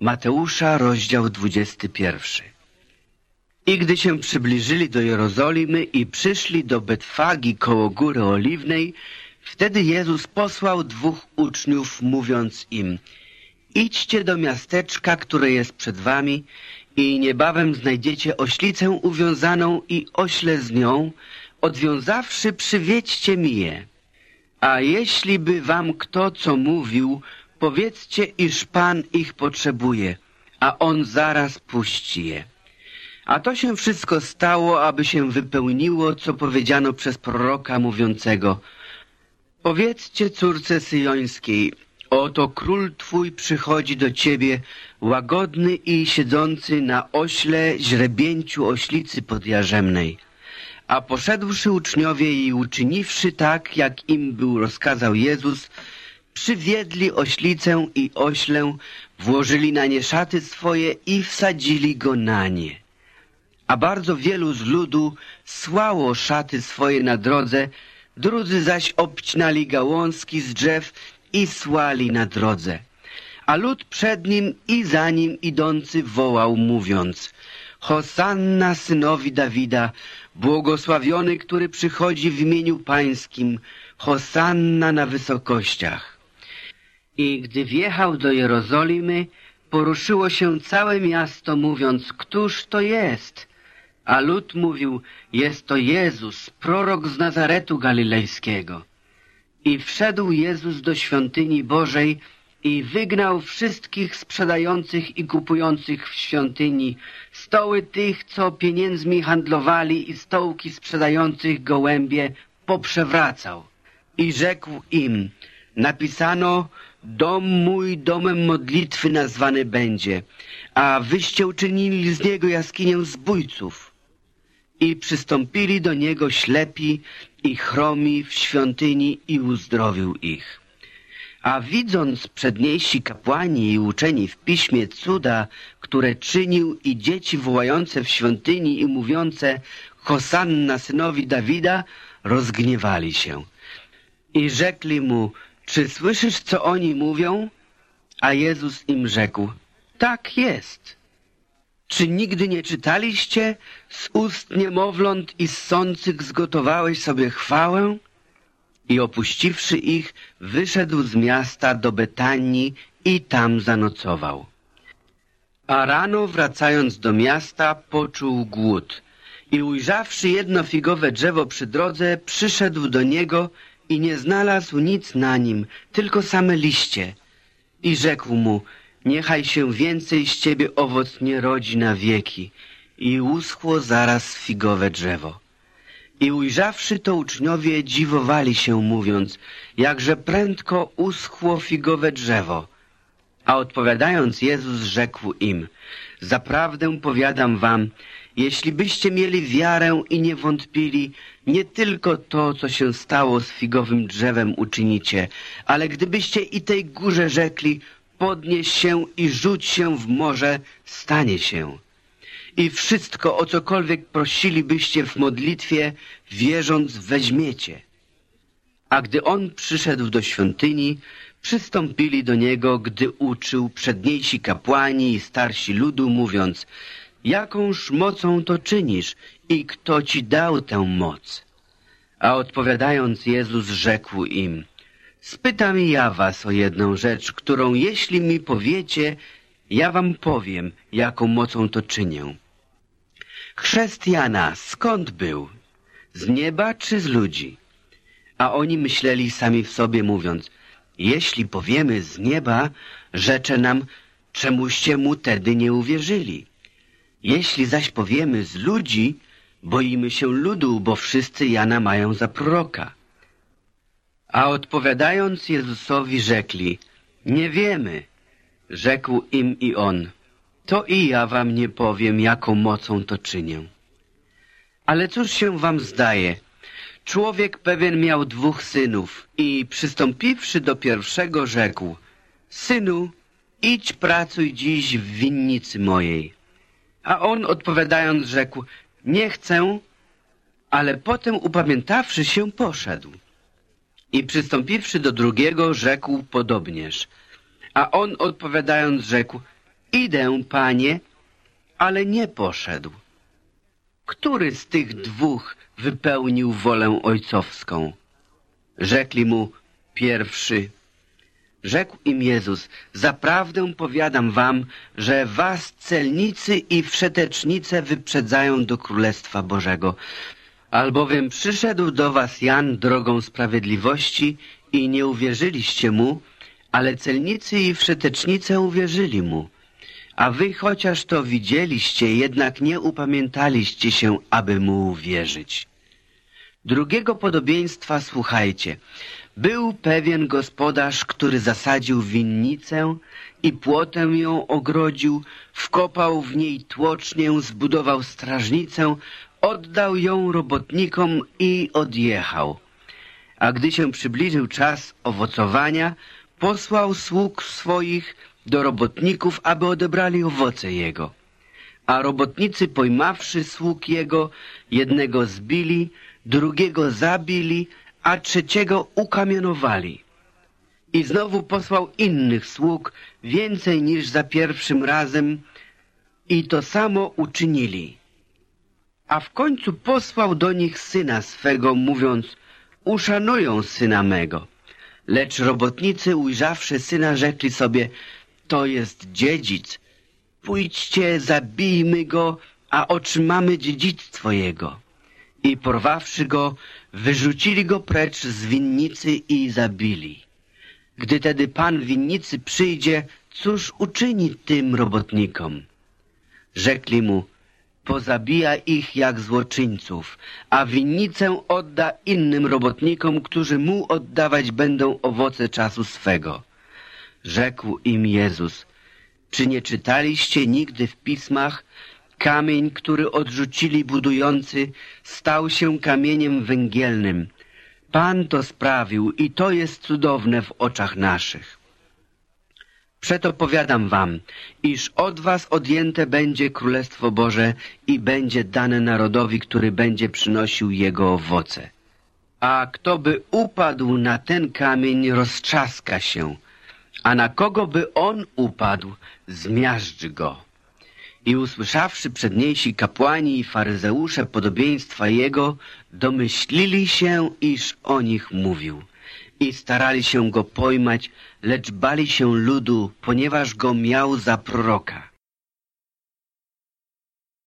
Mateusza, rozdział 21. I gdy się przybliżyli do Jerozolimy i przyszli do Betfagi koło Góry Oliwnej, wtedy Jezus posłał 2 uczniów, mówiąc im: idźcie do miasteczka, które jest przed wami, i niebawem znajdziecie oślicę uwiązaną i ośle z nią. Odwiązawszy, przywiedźcie mi je. A jeśli by wam kto co mówił, powiedzcie, iż Pan ich potrzebuje, a On zaraz puści je. A to się wszystko stało, aby się wypełniło, co powiedziano przez proroka mówiącego: powiedzcie córce syjońskiej: oto król twój przychodzi do ciebie, łagodny i siedzący na ośle, źrebięciu oślicy podjarzemnej. A poszedłszy uczniowie i uczyniwszy tak, jak im był rozkazał Jezus, przywiedli oślicę i oślę, włożyli na nie szaty swoje i wsadzili go na nie. A bardzo wielu z ludu słało szaty swoje na drodze, drudzy zaś obcinali gałązki z drzew i słali na drodze. A lud przed nim i za nim idący wołał, mówiąc: Hosanna synowi Dawida, błogosławiony, który przychodzi w imieniu Pańskim, Hosanna na wysokościach. I gdy wjechał do Jerozolimy, poruszyło się całe miasto, mówiąc: któż to jest? A lud mówił: jest to Jezus, prorok z Nazaretu Galilejskiego. I wszedł Jezus do świątyni Bożej i wygnał wszystkich sprzedających i kupujących w świątyni, stoły tych, co pieniędzmi handlowali, i stołki sprzedających gołębie poprzewracał. I rzekł im: napisano: dom mój domem modlitwy nazwany będzie, a wyście uczynili z niego jaskinię zbójców. I przystąpili do niego ślepi i chromi w świątyni i uzdrowił ich. A widząc przedniejsi kapłani i uczeni w piśmie cuda, które czynił, i dzieci wołające w świątyni i mówiące: Hosanna synowi Dawida, rozgniewali się. I rzekli mu: czy słyszysz, co oni mówią? A Jezus im rzekł: tak jest. Czy nigdy nie czytaliście: z ust niemowląt i ssących zgotowałeś sobie chwałę? I opuściwszy ich, wyszedł z miasta do Betanii i tam zanocował. A rano, wracając do miasta, poczuł głód. I ujrzawszy jedno figowe drzewo przy drodze, przyszedł do niego i nie znalazł nic na nim, tylko same liście. I rzekł mu: niechaj się więcej z ciebie owoc nie rodzi na wieki. I uschło zaraz figowe drzewo. I ujrzawszy to, uczniowie dziwowali się, mówiąc: jakże prędko uschło figowe drzewo. A odpowiadając, Jezus rzekł im: zaprawdę powiadam wam, jeśli byście mieli wiarę i nie wątpili, nie tylko to, co się stało z figowym drzewem, uczynicie, ale gdybyście i tej górze rzekli: podnieś się i rzuć się w morze, stanie się. I wszystko, o cokolwiek prosilibyście w modlitwie, wierząc, weźmiecie. A gdy on przyszedł do świątyni, przystąpili do niego, gdy uczył, przedniejsi kapłani i starsi ludu, mówiąc: jakąż mocą to czynisz i kto ci dał tę moc? A odpowiadając, Jezus rzekł im: spytam ja was o jedną rzecz, którą jeśli mi powiecie, ja wam powiem, jaką mocą to czynię. Chrzest Jana skąd był? Z nieba czy z ludzi? A oni myśleli sami w sobie, mówiąc: jeśli powiemy z nieba, rzecze nam, czemuście mu tedy nie uwierzyli. Jeśli zaś powiemy z ludzi, boimy się ludu, bo wszyscy Jana mają za proroka. A odpowiadając Jezusowi, rzekli: nie wiemy. Rzekł im i on: to i ja wam nie powiem, jaką mocą to czynię. Ale cóż się wam zdaje? Człowiek pewien miał 2 synów i przystąpiwszy do pierwszego, rzekł: synu, idź pracuj dziś w winnicy mojej. A on odpowiadając rzekł: nie chcę, ale potem upamiętawszy się, poszedł. I przystąpiwszy do drugiego, rzekł podobnież. A on odpowiadając rzekł: Idę, Panie, ale nie poszedł. Który z tych dwóch wypełnił wolę ojcowską? Rzekli mu: pierwszy. Rzekł im Jezus: zaprawdę powiadam wam, że was celnicy i wszetecznice wyprzedzają do Królestwa Bożego. Albowiem przyszedł do was Jan drogą sprawiedliwości i nie uwierzyliście mu, ale celnicy i wszetecznice uwierzyli mu. A wy chociaż to widzieliście, jednak nie upamiętaliście się, aby mu uwierzyć. Drugiego podobieństwa słuchajcie. Był pewien gospodarz, który zasadził winnicę i płotem ją ogrodził, wkopał w niej tłocznię, zbudował strażnicę, oddał ją robotnikom i odjechał. A gdy się przybliżył czas owocowania, posłał sług swoich do robotników, aby odebrali owoce jego. A robotnicy, pojmawszy sług jego, jednego zbili, drugiego zabili, a trzeciego ukamienowali. I znowu posłał innych sług, więcej niż za pierwszym razem, i to samo uczynili. A w końcu posłał do nich syna swego, mówiąc: uszanują syna mego. Lecz robotnicy, ujrzawszy syna, rzekli sobie: to jest dziedzic. Pójdźcie, zabijmy go, a otrzymamy dziedzictwo jego. I porwawszy go, wyrzucili go precz z winnicy i zabili. Gdy tedy pan winnicy przyjdzie, cóż uczyni tym robotnikom? Rzekli mu: pozabija ich jak złoczyńców, a winnicę odda innym robotnikom, którzy mu oddawać będą owoce czasu swego. Rzekł im Jezus: czy nie czytaliście nigdy w pismach: kamień, który odrzucili budujący, stał się kamieniem węgielnym. Pan to sprawił i to jest cudowne w oczach naszych. Przeto powiadam wam, iż od was odjęte będzie Królestwo Boże i będzie dane narodowi, który będzie przynosił jego owoce. A kto by upadł na ten kamień, roztrzaska się, a na kogo by on upadł, zmiażdży go. I usłyszawszy przedniejsi kapłani i faryzeusze podobieństwa jego, domyślili się, iż o nich mówił. I starali się go pojmać, lecz bali się ludu, ponieważ go miał za proroka.